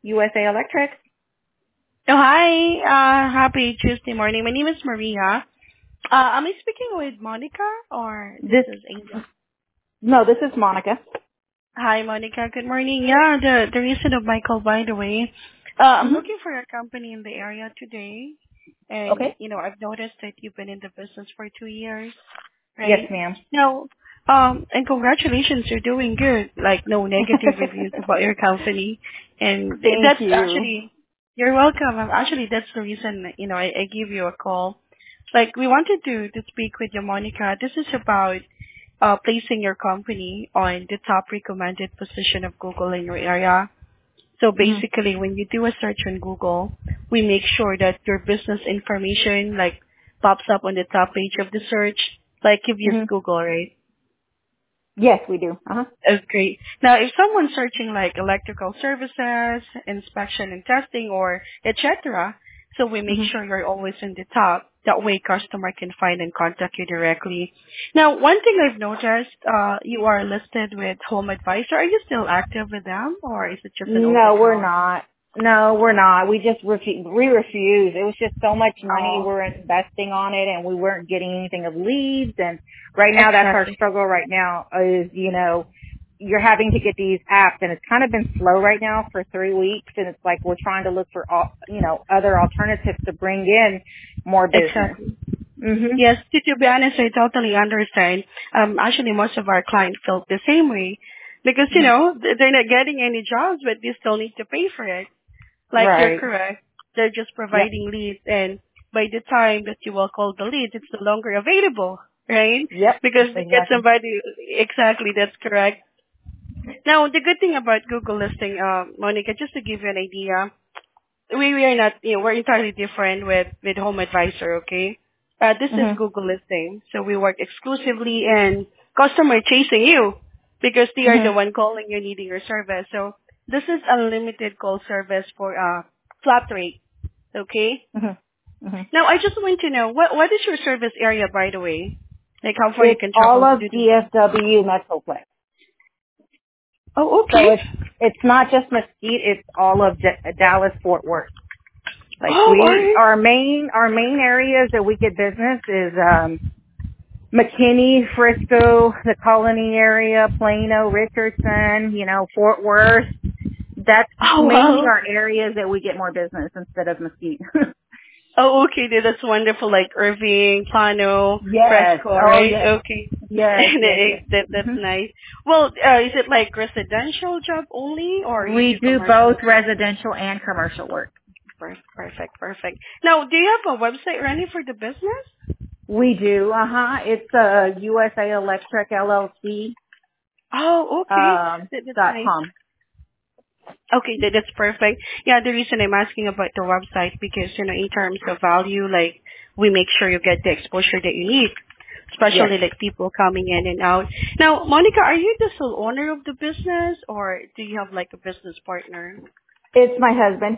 USA Electric. Oh, hi. Happy Tuesday morning. My name is Maria. Am I speaking with Monica or this This is Angel? no, this is Monica. Hi, Monica. Good morning. Yeah, the reason of my call, by the way, I'm Hmm. looking for a company in the area today, and Okay. I've noticed that you've been in the business for 2 years, Yes, right? ma'am. Now, and congratulations, you're doing good. Like no negative reviews about your company, and Thank that's you. actually you're welcome. Actually, that's the reason I give you a call. Like we wanted to speak with you, Monica. This is about placing your company on the top recommended position of Google in your area. So Hmm. basically, when you do a search on Google, we make sure that your business information like pops up on the top page of the search, like if you use Hmm. Google, right? Yes, we do. Uh-huh. That's great. Now, if someone's searching like electrical services, inspection and testing, or etc., so we make Hmm. sure you're always in the top. That way, customer can find and contact you directly. Now, one thing I've noticed, you are listed with Home Advisor. Are you still active with them, or is it just an old No, we're account? not. No, we're not. We just we refuse. It was just so much money Oh, we're investing on it, and we weren't getting anything of leads. And right now, that's our exactly. struggle. Right now is you're having to get these apps, and it's kind of been slow right now for 3 weeks. And it's like we're trying to look for other alternatives to bring in more business. Exactly. Mhm. Yes, to be honest, I totally understand. Actually, most of our clients felt the same way because, Mhm. they're not getting any jobs, but they still need to pay for it. Like you're Right. correct. They're just Yep. providing leads, and by the time that you will call the lead, it's no longer available, right? Yep. Because they get Exactly. somebody, exactly, that's correct. Now, the good thing about Google listing, Monica, just to give you an idea, we are not, we're entirely different with Home Advisor, okay? This is Mhm. Google listing. So we work exclusively and customer chasing you because they are the Mhm. one calling you needing your service. So this is unlimited call service for flat rate, okay? Mhm. Mhm. Now I just want to know what is your service area, by the way? Like how far you It's can all travel to of do the DFW Metroplex. Oh, So okay. it's not just Mesquite, it's all of Dallas Fort Worth. Like Oh, alright. our main areas that we get business is McKinney, Frisco, the Colony area, Plano, Richardson, Fort Worth. That's Oh, mainly wow. our areas that we get more business instead of Mesquite. Oh, okay, that's wonderful. Like Irving, Plano, Yes. Fresco, Oh right? yes. Okay, Yes, yes, yes. that's Hmm. nice. Well, is it like residential job only, or you We do do commercial both as well? residential and commercial work. Perfect, perfect. Now, do you have a website ready for the business? We do. It's USA Electric LLC Oh, okay, that's dot nice. com. Okay, that's perfect. Yeah, the reason I'm asking about the website because in terms of value, like we make sure you get the exposure that you need, Yes, especially like people coming in and out. Now, Monica, are you the sole owner of the business, or do you have like a business partner? it's my husband.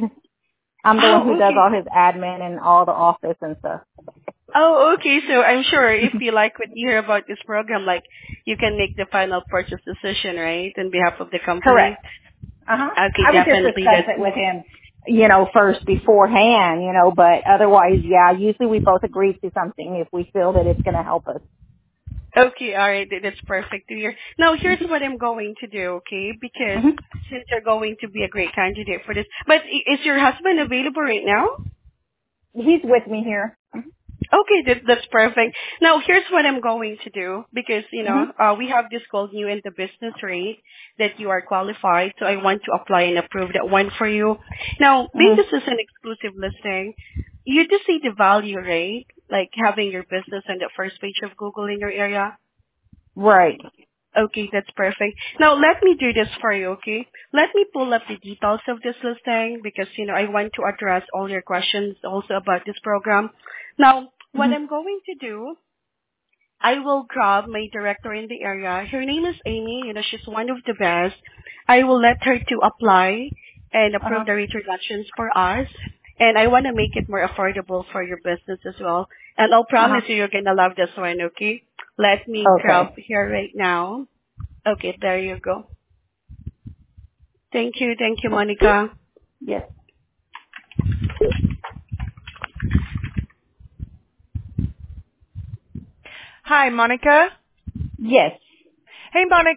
I'm the one who Oh, does okay. all his admin and all the office and stuff. Oh, okay. So I'm sure if you like what you hear about this program, like you can make the final purchase decision, right, on behalf of the company. Correct. Uh-huh. Okay, I would just definitely. discuss That's it with him, first beforehand, but otherwise, yeah, usually we both agree to something if we feel that it's going to help us. okay, all right, that's perfect to hear. Now, here's what I'm going to do, okay? Because Hmm. since you're going to be a great candidate for this, but is your husband available right now? He's with me here. Okay, that's perfect. Now, here's what I'm going to do because, Hmm. we have this called new in the business rate that you are qualified. So I want to apply and approve that one for you. Now, being Hmm. this is an exclusive listing, you just see the value, right? Like having your business on the first page of Google in your area. Right. Okay, that's perfect. Now let me do this for you, okay? Let me pull up the details of this listing because, I want to address all your questions also about this program. Now, what Hmm. I'm going to do, I will grab my director in the area. Her name is Amy. She's one of the best. I will let her to apply and Uh-huh. approve the rate reductions for us. And I want to make it more affordable for your business as well. And I'll Uh-huh. promise you, you're going to love this one, okay? Let me grab Okay. here right now. Okay, there you go. Thank you, Monica. Yes. Hi, Monica. Yes. Hey, Monica.